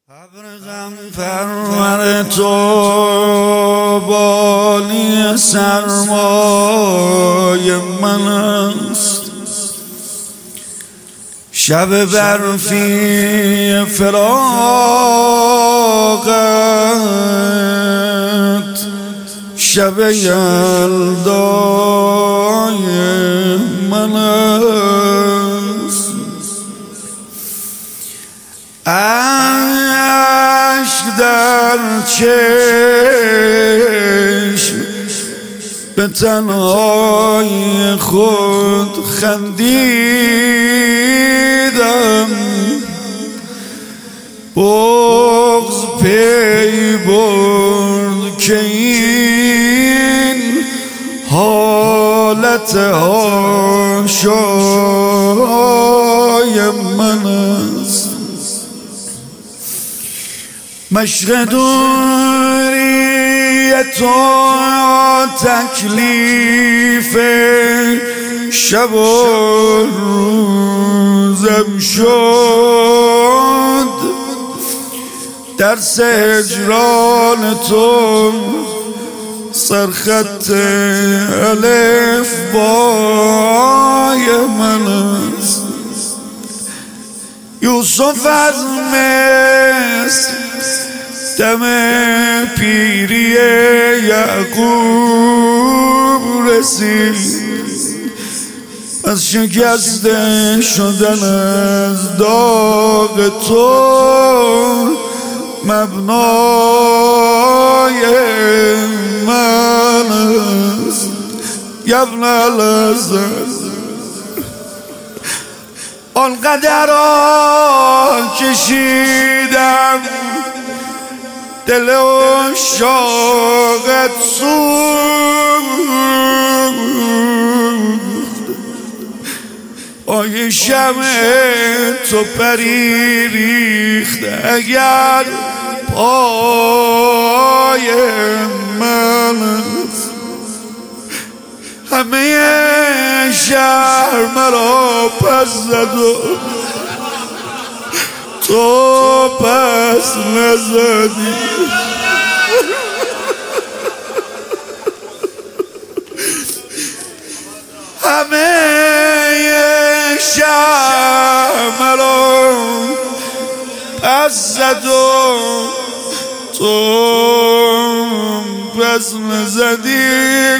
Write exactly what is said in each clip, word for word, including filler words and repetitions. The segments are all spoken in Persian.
ابرقم پرور تو بالی سرمای من است، شب برفی فراقت شب یلدای من است. اشک در چشم به تنهای خود خندیدم، بغض پی برد که این حالت حاشای من است. مشق دوری تو تکلیف شب و روزم شد، درس هجران تو سرخط الف بای من است. یوسف از مصر دم پیری یعقوب رسید، از شکسته شدن از داغ تو مبنای من است. یبن الحسن آنقدر کشیدم دل عشاقت سوخت، آی شمع تو پری ریخت اگر پای من است. همه شهر مرا پس زد و تو پس نزدی. همه شهر مرا پس زد و تو پس نزدی.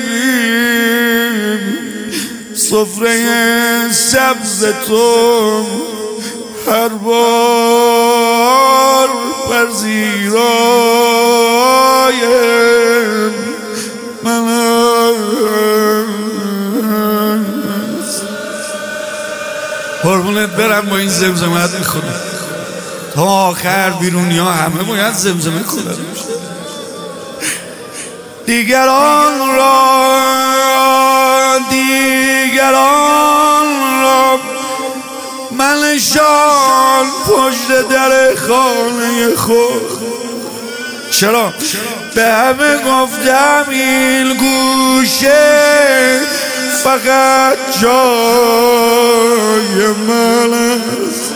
سفره سبز تو هر بار پذیرای من است. قربونت برم با این زمزمت میخونم تا آخر بیرونی ها همه باید زمزمه کنن. دیگران را دیگران را منشان پشت در خانه خود. چرا؟ به همه گفتم این گوشه فقط جای من است.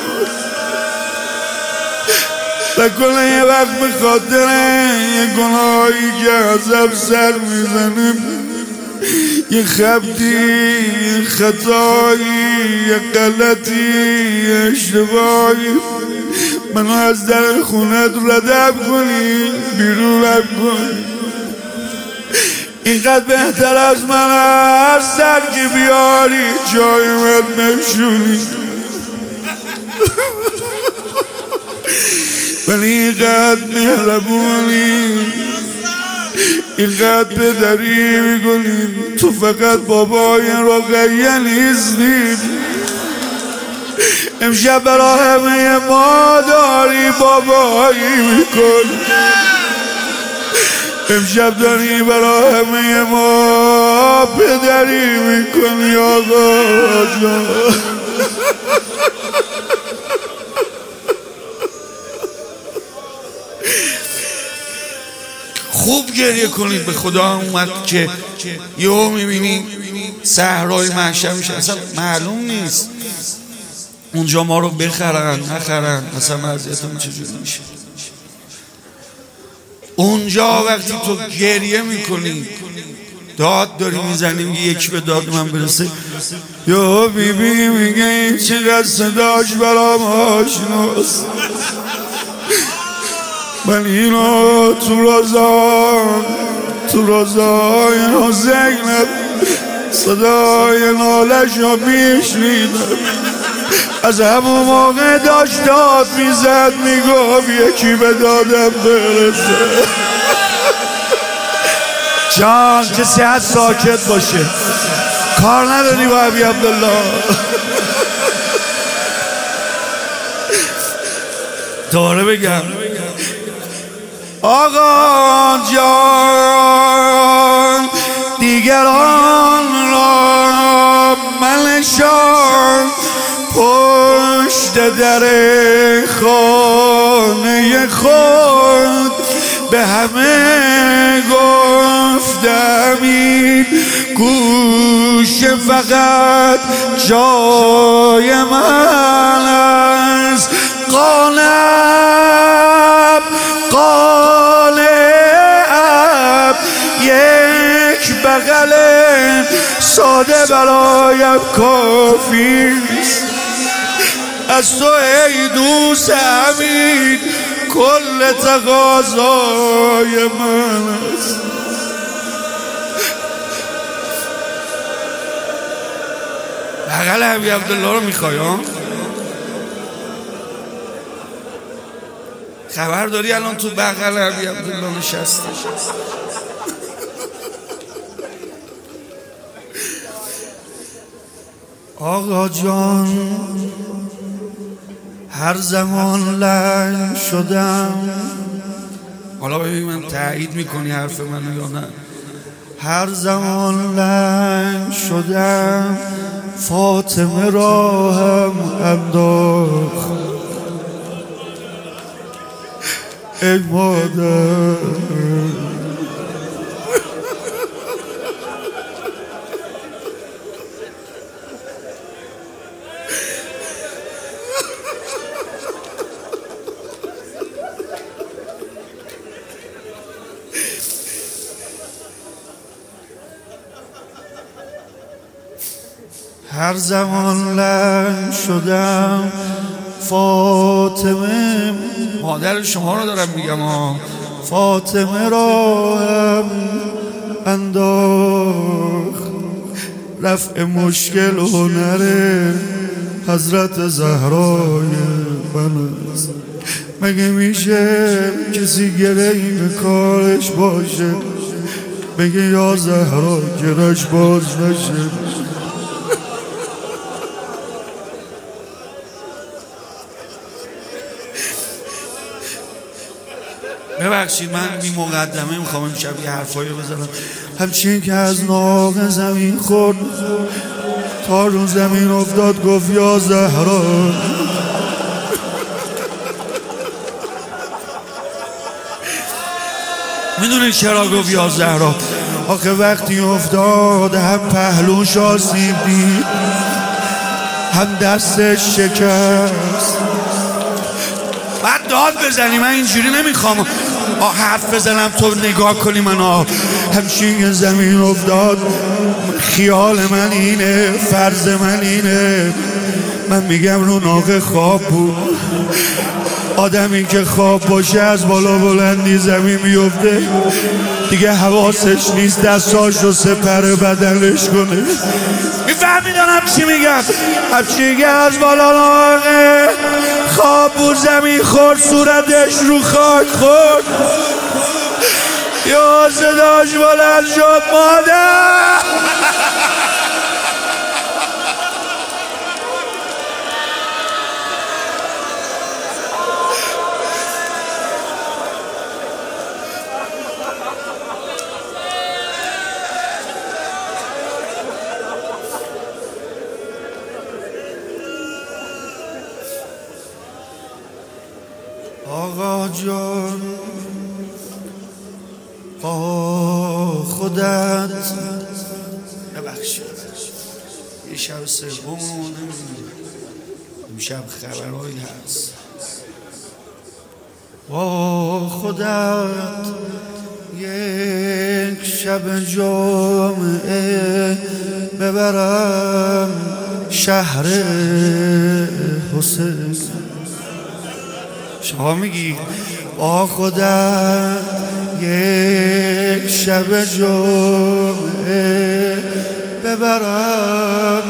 نکنه یه وقت به خاطر یه گناهی که ازم سر میزنه، یه خبتی، یه خطایی، یه غلطی، یه اشتباهی منو از در خونت ردم کنی، بیرونم کنی. اینقدر بهتر از من هر سر که بیاری جای من نشونی. ولی اینقدر مهربونی، اینقدر پدری میکنی، تو فقط بابای رقیه نیستی. امشب برا همه ما داری بابایی میکنی، امشب داری برا همه ما پدری میکنی. آقا جان خوب گریه کنید به خدا. اومد که یهو میبینی صحرای محشر میشه، اصلا معلوم نیست اونجا ما رو بخرن نخرن، اصلا وضعیتمون چجوری میشه. اونجا وقتی تو گریه میکنی داد داری میزنی میگه یکی به داد من برسه، یا بی بی میگه این چقدر صداش برام آشناست، من اینو تو رازان تو رازای حسین صدای نالش رو میشنیدم، از همون موقع داشت داد میزد میگفت یکی به دادم برسه. جان کسی هست ساکت باشه، کار نداری با ابی عبدالله. دوباره بگم آقا جان دیگران را منشان پشت در خانه خود به همه گفتم این گوش فقط جای من است، قالب قالب یک بغل ساده برایم کافیست، از تو ای دوست امین کل تقاضای من است. بغل ابی عبدالله رو میخوای ها؟ خبر داری الان تو بغل ابی عبدالله نشسته؟ آقا جان هر زمان لنگ شدم، حالا ببین من تایید میکنی حرف منو یا نه، هر زمان لنگ شدم فاطمه را هم انداخت ای مادر. هر زمان لنگ شدم فاطمه، مادر شما رو دارم میگم ها، فاطمه را هم انداخت رفع مشکل و هنر حضرت زهرای من است. مگه میشه کسی گرهی به کارش باشه بگه یا زهرا گرهش باز نشه؟ ببخشید من بی مقدمه میخوام امشب یه حرفایی بزنم. همچین که از ناق زمین خورد تا رو زمین افتاد گفت یا زهرا. میدونی چرا گفت یا زهرا؟ آخه وقتی افتاد هم پهلوش آسیب دید هم دستش شکست. بعد داد بزنی، من اینجوری نمیخوام حرف بزنم تو نگاه کنی منو. همچین زمین افتاد خیال من اینه، فرض من اینه، من میگم رو ناقه خواب بود. آدمی که خواب باشه از بالا بلندی زمین میفته دیگه حواسش نیست دستاش رو سپر بدنش کنه. میفهمی دارم چی میگم؟ همچین که از بالا ناقه خواب بود زمین خورد صورتش رو خاک خورد یا صداش بلند شد مادر. آقا جان با خودت ببخشید یه شب سوم امشب خبرهایی هست با خودت یک شب جمعه ببرم شهر حسین. شما میگی با خودت یک شب جمعه ببرم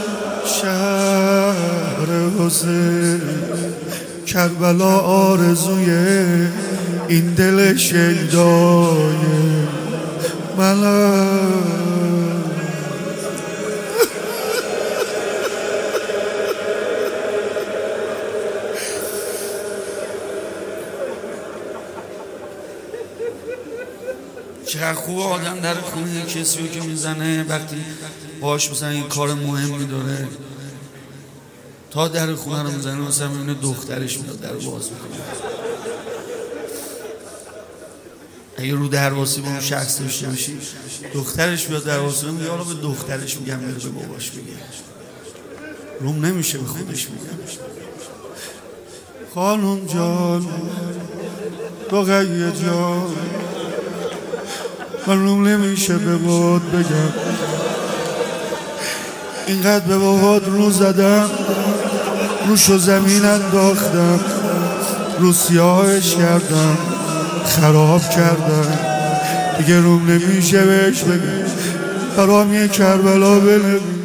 شهر حسین. کربلا آرزوی این دل شیدای منم. چقدر خوب آدم در خونه کسی رو که میزنه وقتی باش مثلا این کار مهمی داره تا در خونه رو میزنه مثلا میبینه دخترش میاد در باز میکنه. اگه رو درواسی با اون شخص داشته باشی دخترش بیاد درواسی میگه حالا به دخترش میگم بره به باباش میگه روم نمیشه به خودش میگم خانم جان رقیه جان من روم نمیشه به باد بگم اینقدر به باد رو زدم روشو زمین انداختم رو سیاهش کردم خراب کردم دیگه روم نمیشه بهش بگم برام یه کربلا بنویس.